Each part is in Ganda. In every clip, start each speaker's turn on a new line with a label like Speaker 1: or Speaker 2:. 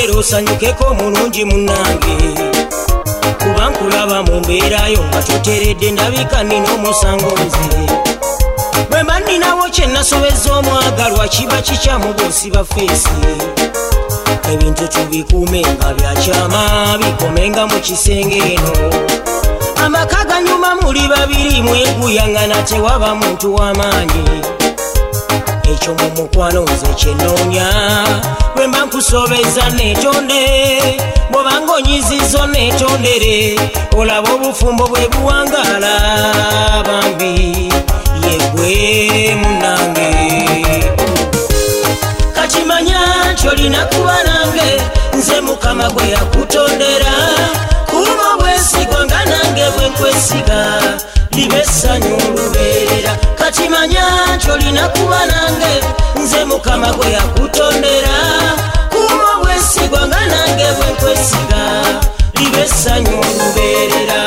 Speaker 1: lero osanyukeko mulungi munnange kuba nkulaba mu mbeera yo nga toteredde ndabika nina omusango nze bwe mba nninawo kye nasobezza omwagalwa kiba kikyamu bw'osiba feesi ebintu tubikuume nga byakyama bikomenga mu kisenge eno amaka ganyuma muli babiri mweguyangana tewaba muntu w'amaanyi ekyo mu mukwano nze kyenoonya bwe mba nkusobeza neetonde bw'obanga onyizizo neetondere olaba obufumbo bwe buwangaala bambi yegwe munnange kakimanya nti olina kuba nange nze mukama gwe yakutondera kuba obwesigwa nga nange bwe nkwesiga libe essanyu olubeerera kakimanya nti olina kuba nange nze mukama gwe yakutondera kuba obwesigwa nga nange bwe nkwesiga libe essanyu olubeerera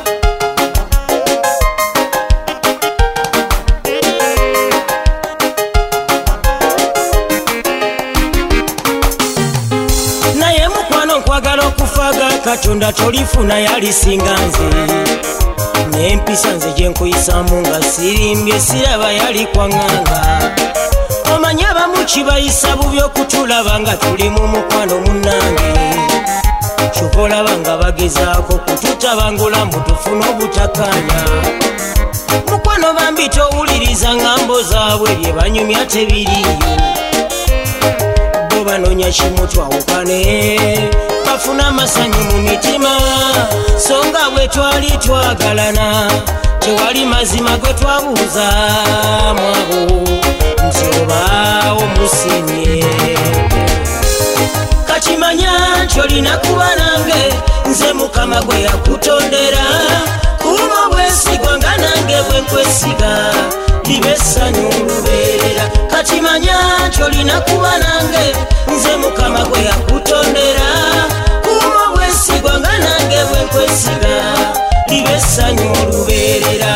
Speaker 1: nkwagala okufaga katonda tolifuna yalisinga nze n'empisa nze gye nkuyisaamu nga sirimbye siraba yali kwaŋŋanga omanyi abamu kibayisa bubi okutulaba nga tuli mu mukwano munnange kyova olaba nga bagezaako kututabangula mbu tufune obutakkaanya mukwano bambi towuliriza ngambo zaabwe bye banyumya tebiriyo banoonya kimu twawukane bafuna amasanyu mu mitima so nga bwe twali twagalana tewali mazima gwe twabuuza mwabo nti obaawo musimye kakimanya nti olina kuba nange nze mukama gwe yakutondera kuba obwesigwa nga nange bwe nkwesiga libe essanyu olubeerera kakimanya nti olina kuba nange nze mukama gwe yakutondera kuba obwesigwa nga nange bwe nkwesiga libe essanyu olubeerera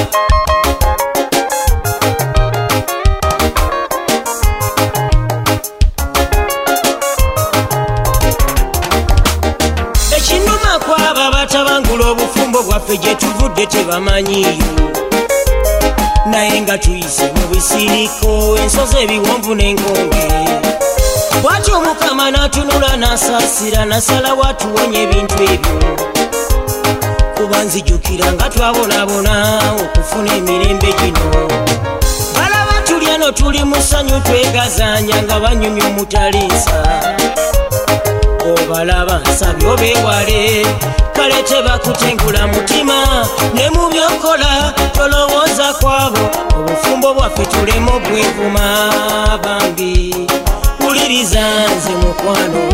Speaker 1: ekinnuma kwaba batabangula obufumbo bwaffe gye tuvudde tebamanyiyo naye nga tuyise mu bisiriko ensozi ebiwonvu n'enkonge bw'atyo omukama n'atunula n'asaasira nasala watuwonya ebintu ebyo kuba nzijukira nga twabonaabona okufuna emirembe gino balaba tulya no tuli mu ssanyu twegazaanya nga banyumya omutaliisa obalaba nsabye obeewale kale tebakutengula mutima ne mu byokola tolowooza kwabo obufumbo bwaffe tulema obwevuma bambi wuliriza nze mukwano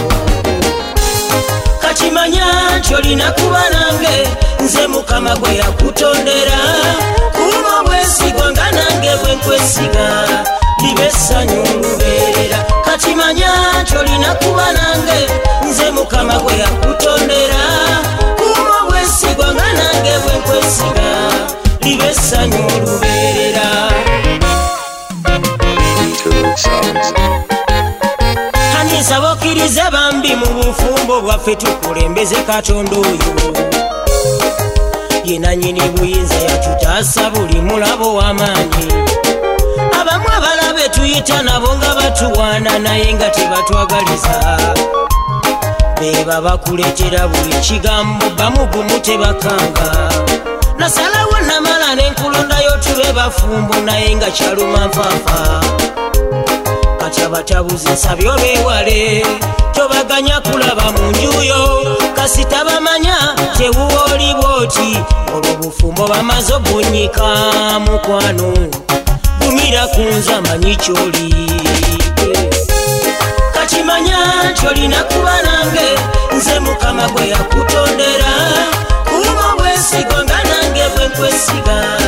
Speaker 1: kakimanya nti olina kuba nange nze mukama gwe yakutondera kuba obwesigwa nga nange bwe nkwesiga libe essanyu olubeerera kakimanya nti olina kuba nange nze mukama gwe yakutondera kuba obwesigwa nga nange bwe nkwesiga libe essanyu olubeerera nsaba okkirize bambi mu bufumbo bwaffe tukulembeze katonda oyo ye nannyini buyinza yatutaasa buli mulabo w'amaanyi abamu abalabe tuyita nabo nga batuwaana naye nga tebatwagaliza beba bakuleetera buli kigambo bamugumu tebakanga nasalawo namala n'enkulondayo tube bafumbo naye nga kyaluma nfaafa abatabuzi nsabye obeewale tobaganya kulaba mu njuyo kasita bamanya tewuwooli bwoti olwo bufumbo bamaze obunnyika mukwano gumira ku nze amanyi kyoli kakimanya nti olina kuba nange nze mukama gwe yakutondera kuba obwesigwa nga nange bwe nkwesiga